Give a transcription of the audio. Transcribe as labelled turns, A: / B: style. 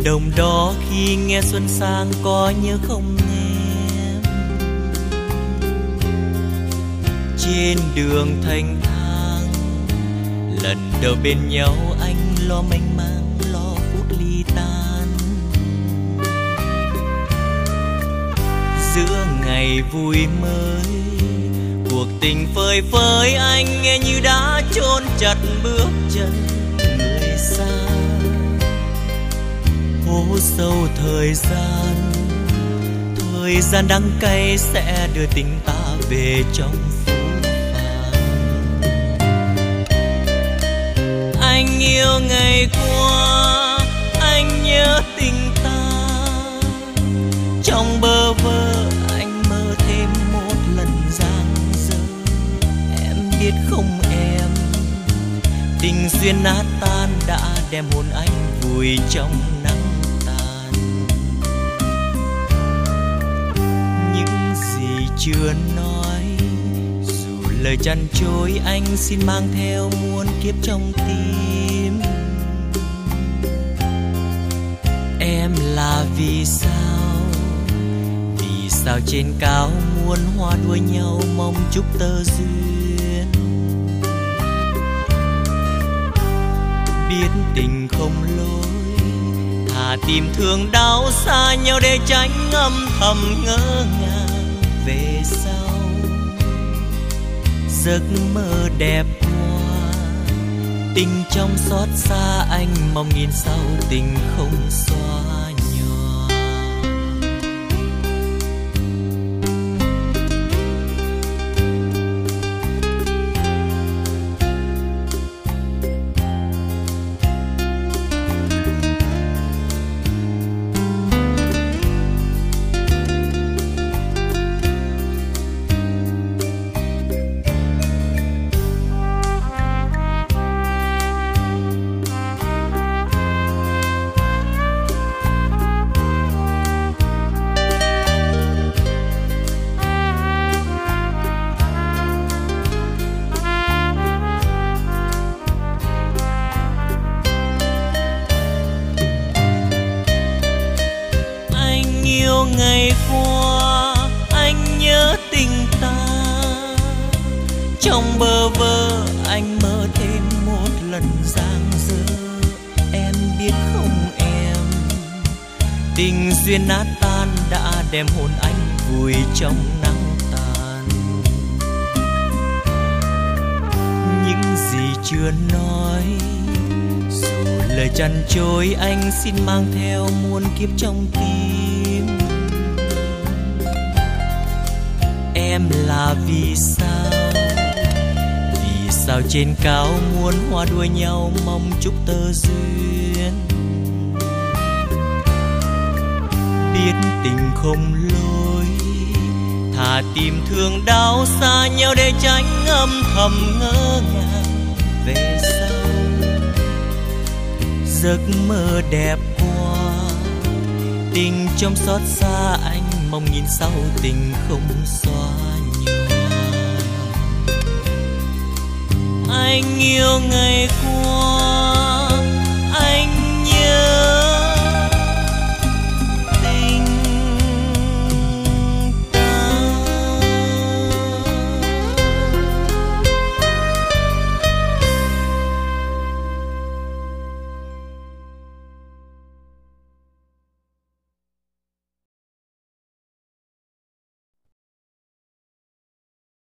A: đồng đó khi nghe xuân sang có nhớ không em? Trên đường thanh thang lần đầu bên nhau anh lo mênh mang lo phút ly tan. Giữa ngày vui mới cuộc tình phơi phới anh nghe như đã chôn chặt bước chân người xa. Hố sâu thời gian đắng cay sẽ đưa tình ta về trong phố phàng. Anh yêu ngày qua, anh nhớ tình ta, trong bơ vơ anh mơ thêm một lần giang dở. Em biết không em, tình duyên nát tan đã đem hồn anh vùi trong nắng tàn. Những gì chưa nói, dù lời chăn chối, anh xin mang theo muôn kiếp trong tim. Em là vì sao, vì sao trên cao muôn hoa đua nhau mong chúc tơ duyên. Biết tình không lối, thà tìm thương đau xa nhau để tránh âm thầm ngỡ ngàng về sau. Giấc mơ đẹp qua, tình trong xót xa anh mong nghìn sau tình không xóa nhòa. Ngày qua anh nhớ tình ta, trong bơ vơ anh mơ thêm một lần giang dở. Em biết không em, tình duyên nát tan đã đem hồn anh vùi trong nắng tàn. Những gì chưa nói, dù lời chăn chối, anh xin mang theo muôn kiếp trong tim. Em là vì sao trên cao muôn hoa đua nhau mong chúc tơ duyên. Biết tình không lối, thà tìm thương đau xa nhau để tránh âm thầm ngỡ ngàng về sau. Giấc mơ đẹp qua, tình trong xót xa anh mong nghìn sau tình không xóa nhòa. Anh yêu ngày qua,